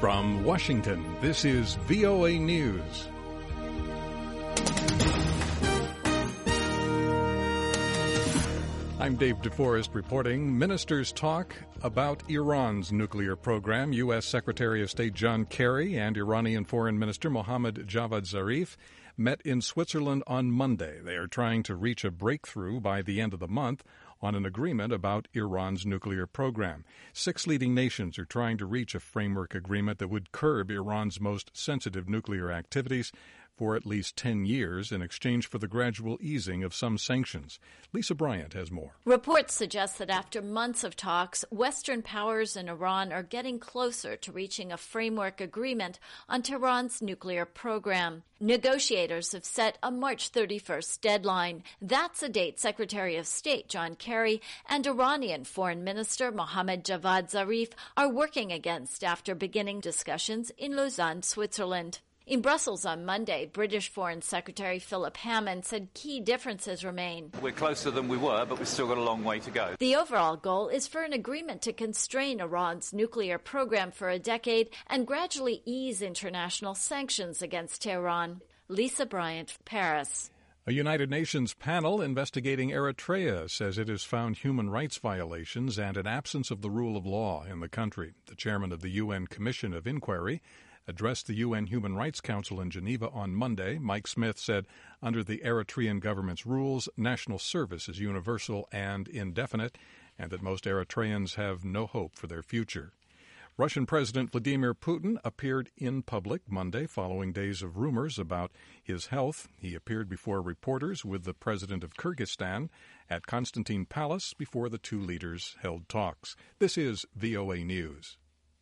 From Washington, this is VOA News. I'm Dave DeForest reporting. Ministers talk about Iran's nuclear program. U.S. Secretary of State John Kerry and Iranian Foreign Minister Mohammad Javad Zarif met in Switzerland on Monday. They are trying to reach a breakthrough by the end of the month on an agreement about Iran's nuclear program. 6 leading nations are trying to reach a framework agreement that would curb Iran's most sensitive nuclear activities for at least 10 years in exchange for the gradual easing of some sanctions. Lisa Bryant has more. Reports suggest that after months of talks, Western powers and Iran are getting closer to reaching a framework agreement on Tehran's nuclear program. Negotiators have set a March 31st deadline. That's a date Secretary of State John Kerry and Iranian Foreign Minister Mohammad Javad Zarif are working against after beginning discussions in Lausanne, Switzerland. In Brussels on Monday, British Foreign Secretary Philip Hammond said key differences remain. We're closer than we were, but we've still got a long way to go. The overall goal is for an agreement to constrain Iran's nuclear program for a decade and gradually ease international sanctions against Tehran. Lisa Bryant, Paris. A United Nations panel investigating Eritrea says it has found human rights violations and an absence of the rule of law in the country. The chairman of the UN Commission of Inquiry addressed the UN Human Rights Council in Geneva on Monday. Mike Smith said under the Eritrean government's rules, national service is universal and indefinite, and that most Eritreans have no hope for their future. Russian President Vladimir Putin appeared in public Monday following days of rumors about his health. He appeared before reporters with the president of Kyrgyzstan at Constantine Palace before the two leaders held talks. This is VOA News.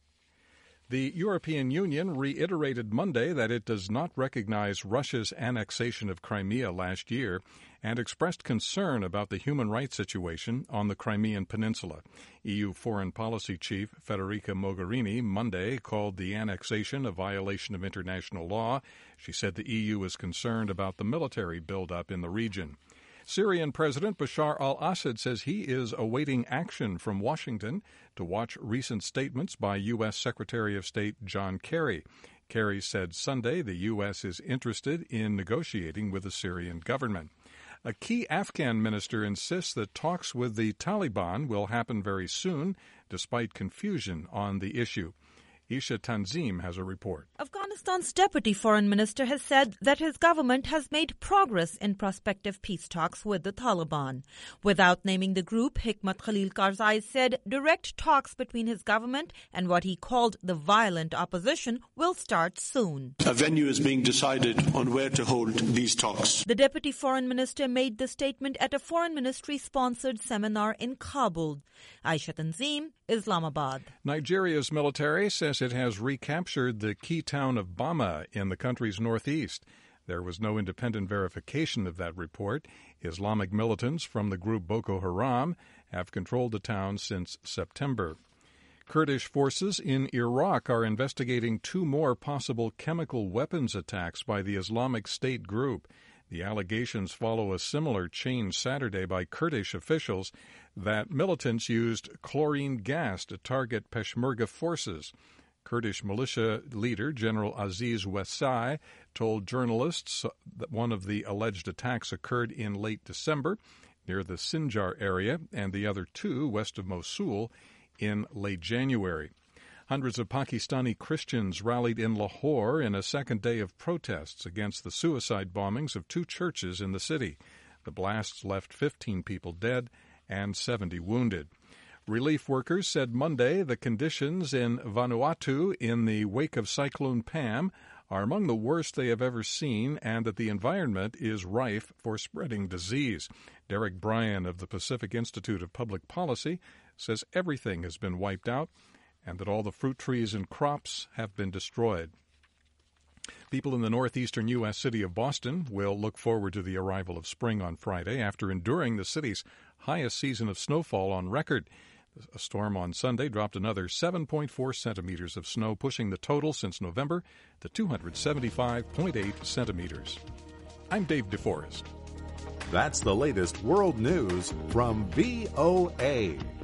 The European Union reiterated Monday that it does not recognize Russia's annexation of Crimea last year and expressed concern about the human rights situation on the Crimean Peninsula. EU Foreign Policy Chief Federica Mogherini Monday called the annexation a violation of international law. She said the EU is concerned about the military buildup in the region. Syrian President Bashar al-Assad says he is awaiting action from Washington to watch recent statements by U.S. Secretary of State John Kerry. Kerry said Sunday the U.S. is interested in negotiating with the Syrian government. A key Afghan minister insists that talks with the Taliban will happen very soon, despite confusion on the issue. Isha Tanzim has a report. Afghanistan's deputy foreign minister has said that his government has made progress in prospective peace talks with the Taliban. Without naming the group, Hikmat Khalil Karzai said direct talks between his government and what he called the violent opposition will start soon. A venue is being decided on where to hold these talks. The deputy foreign minister made the statement at a foreign ministry-sponsored seminar in Kabul. Aisha Tanzim, Islamabad. Nigeria's military says it has recaptured the key town of Bama in the country's northeast. There was no independent verification of that report. Islamic militants from the group Boko Haram have controlled the town since September. Kurdish forces in Iraq are investigating 2 more possible chemical weapons attacks by the Islamic State group. The allegations follow a similar chain Saturday by Kurdish officials that militants used chlorine gas to target Peshmerga forces. Kurdish militia leader General Aziz Wesai told journalists that one of the alleged attacks occurred in late December near the Sinjar area and the other 2 west of Mosul in late January. Hundreds of Pakistani Christians rallied in Lahore in a second day of protests against the suicide bombings of 2 churches in the city. The blasts left 15 people dead and 70 wounded. Relief workers said Monday the conditions in Vanuatu in the wake of Cyclone Pam are among the worst they have ever seen and that the environment is rife for spreading disease. Derek Bryan of the Pacific Institute of Public Policy says everything has been wiped out and that all the fruit trees and crops have been destroyed. People in the northeastern U.S. city of Boston will look forward to the arrival of spring on Friday after enduring the city's highest season of snowfall on record. A storm on Sunday dropped another 7.4 centimeters of snow, pushing the total since November to 275.8 centimeters. I'm Dave DeForest. That's the latest world news from VOA.